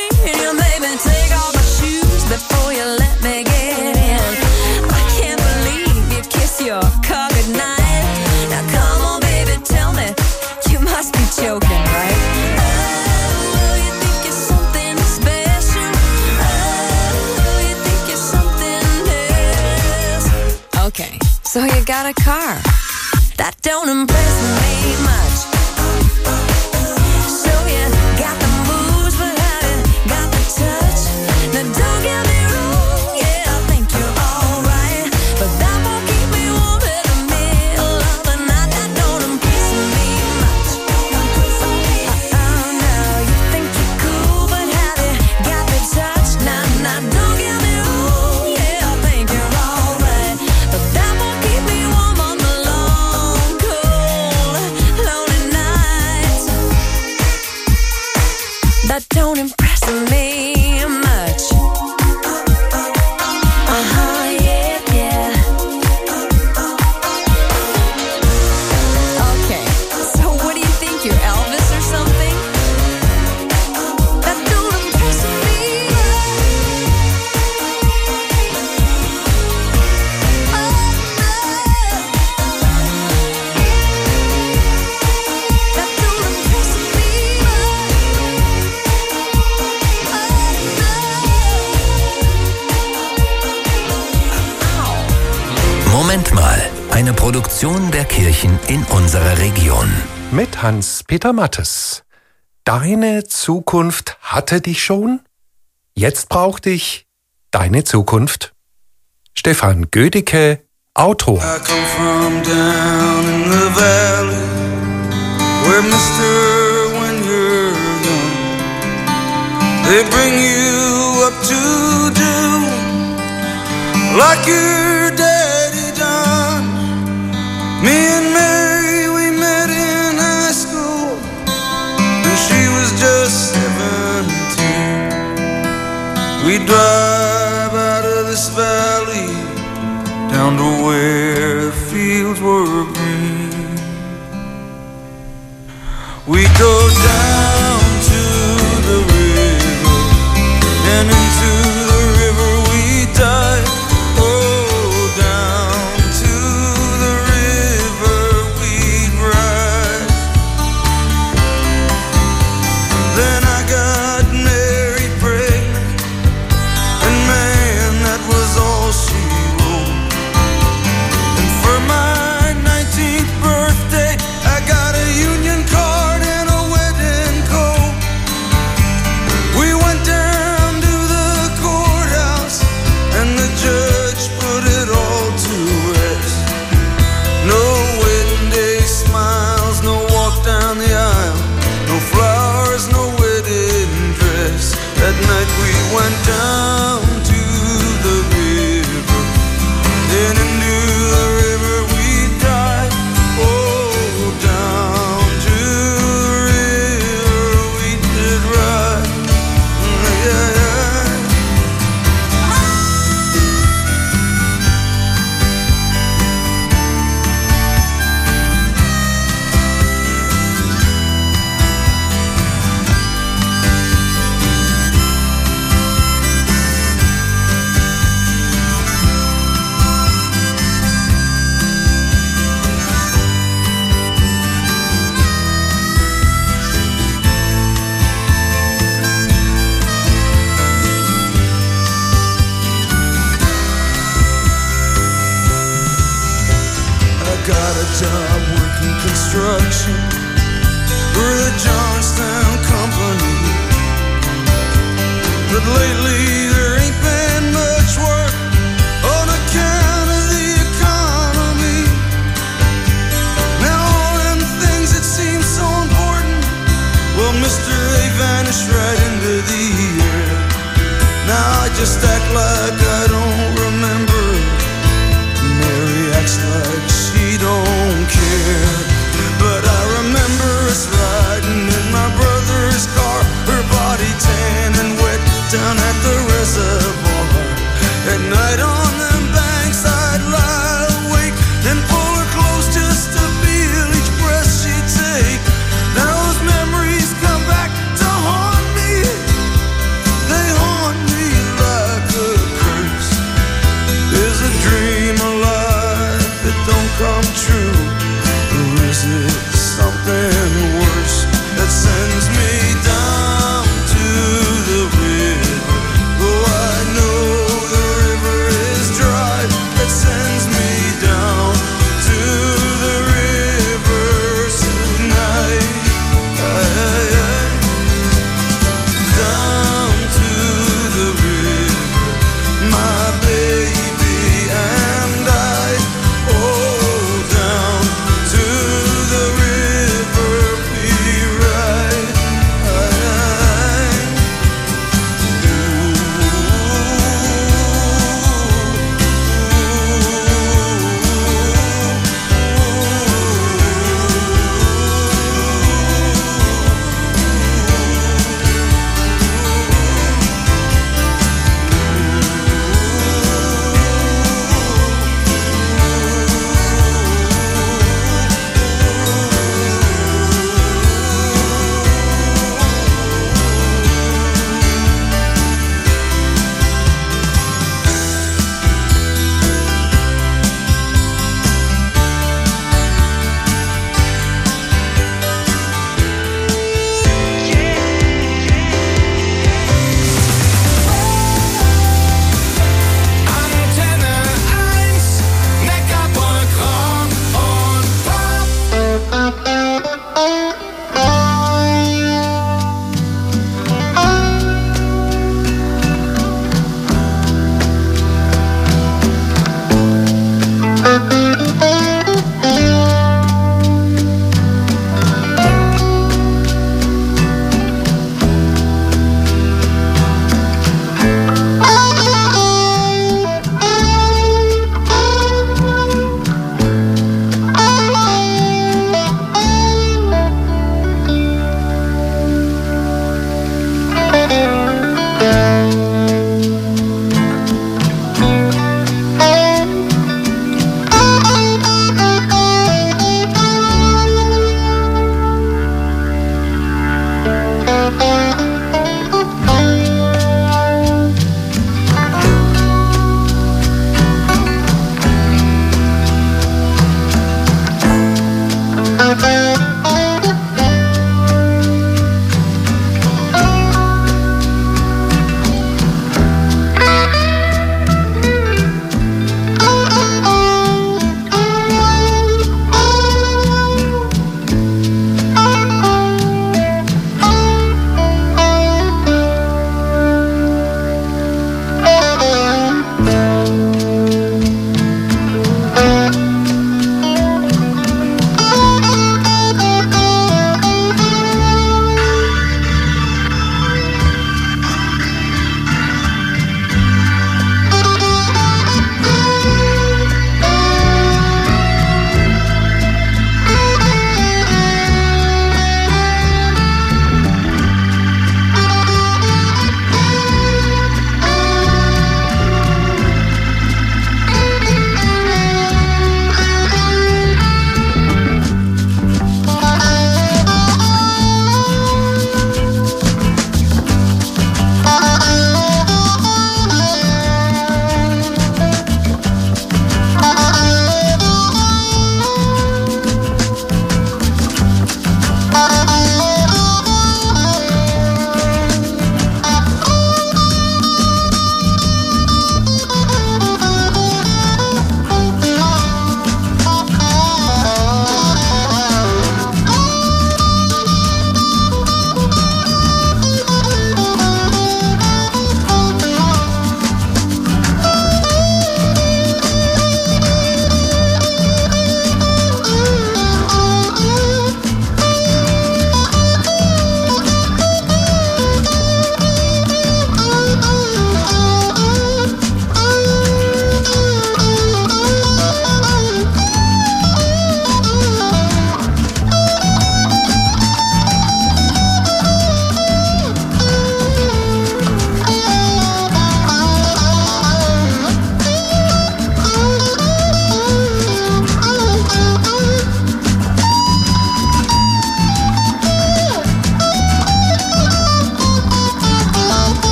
and you made me take off my shoes before you let me get in. I can't believe you kiss your car goodnight. Now come on, baby, tell me, you must be joking, right? Oh, you think you're something special. Oh, you think you're something else. Okay, so you got a car. That don't impress me much. So you got the moves, but have you got the touch? Now don't get me wrong, yeah, I think you're alright, but that won't keep me warm in the middle of the night. That don't impress me much. Oh no, you think you're cool, but have you got the touch? Now don't get me wrong, yeah, I think you're alright, but that won't keep me warm on the long, cold, lonely nights. That don't impress me much. Yeah, yeah. Okay, so what do you think, you're Elvis or something? That don't impress me That don't impress me Moment mal, eine Produktion der Kirchen in unserer Region. Mit Hans-Peter Mattes. Deine Zukunft hatte dich schon? Jetzt braucht dich deine Zukunft. Stefan Gödicke, Autor. I come from down in the valley, where mister, when you're young, they bring you up to do like your daddy done. Me and Mary, we met in high school, and she was just 17. We drive out of this valley down to where the fields were green. We go down to the river, and into the river we dive. Oh, down to the river we ride. Then I got married, pregnant, and man, that was all she wrote. And for my 19th birthday, I got a union card and a wedding coat. We went down to the courthouse, and the judge put it all to rest. No wedding day smiles, no walk down the aisle, no flowers, no wedding dress. That night we went down to the river, then into the river we dive. Oh, down to the river we did ride. Yeah, yeah. I got a job working construction for the Johnstown Company, but lately there ain't been much work on account of the economy. Now all them things that seem so important, well, mister, they vanish right into the air. Now I just act like I don't remember. Mary acts like she don't care, but I remember us riding in my brother's car, her body tan and wet down at the reservoir. At night on them banks I'd lie awake and pull her close just to feel each breath she'd take. Now those memories come back to haunt me.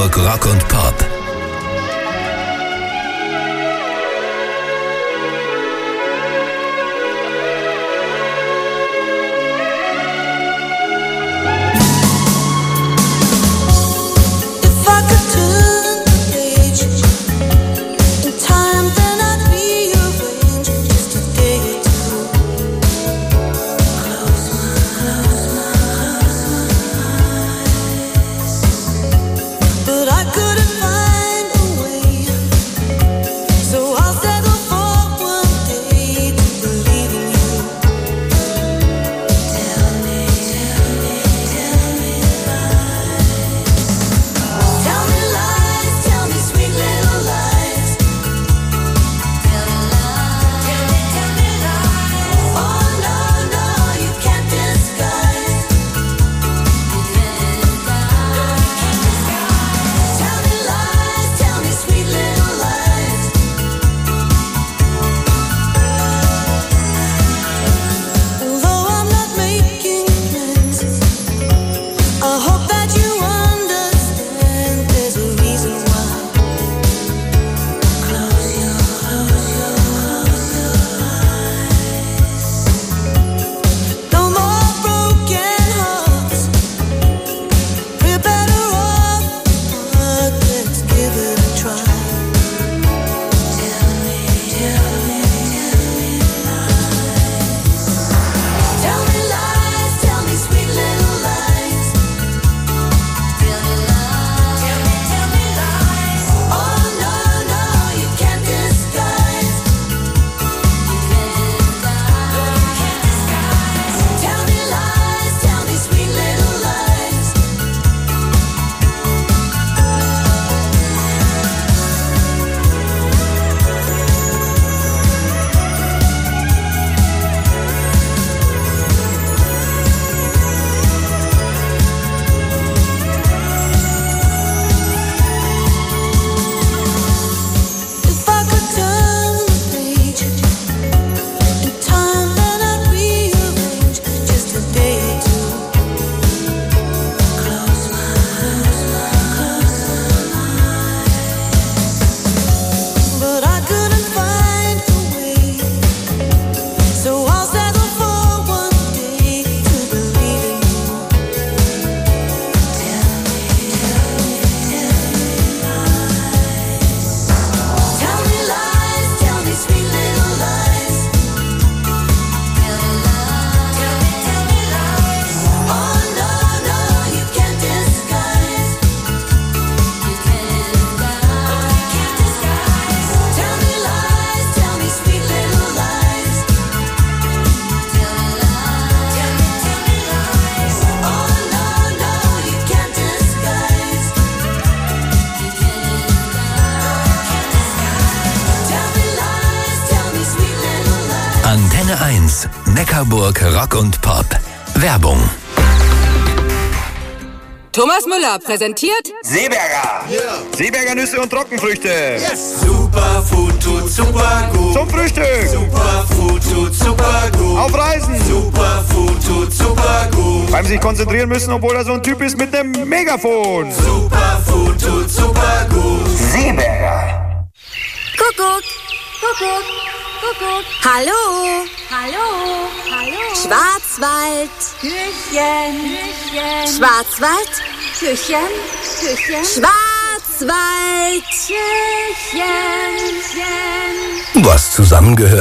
Neckarburg Rock und Pop. If I could turn the page in time, then I'd rearrange just a day or two. Close my eyes, but I couldn't find a way. So I'll settle for one day to believe in you. Tell me lies, tell me sweet little lies. Tell me lies. Oh no, you can't disguise. Tell me lies, tell me sweet little lies. Although I'm not making plans, I hope that you understand there's a reason why. Close your eyes. No more broken hearts. We're better off apart. Let's give it a try. Tell me lies, tell me sweet little lies. Tell me lies. Oh no, you can't disguise. Tell me lies, tell me sweet little lies. If I could turn the page in time, then I'd rearrange just a day or two. Close my eyes, but I couldn't find a way. So I'll settle for one day to believe in you. Tell me lies, tell me sweet little lies. Tell me lies. Oh no, you can't disguise. Tell me lies, tell me sweet little lies. Tell me lies. Oh no, you can't disguise. Tell me lies, tell me sweet little lies. Antenne 1, Neckarburg Rock und Pop. Werbung. Thomas Müller präsentiert Seeberger! Seeberger Nüsse und Trockenfrüchte! Superfood tut super gut. Zum Frühstück! Superfood tut super gut. Auf Reisen! Superfood tut super gut. Beim sich konzentrieren müssen, obwohl er so ein Typ ist mit einem Megafon! Superfood tut super gut. Seeberger! Kuckuck. Hallo. Schwarzwald. Küchen. Schwarzwald. Küchen. Schwarzwald. Küchen. Was zusammengehört.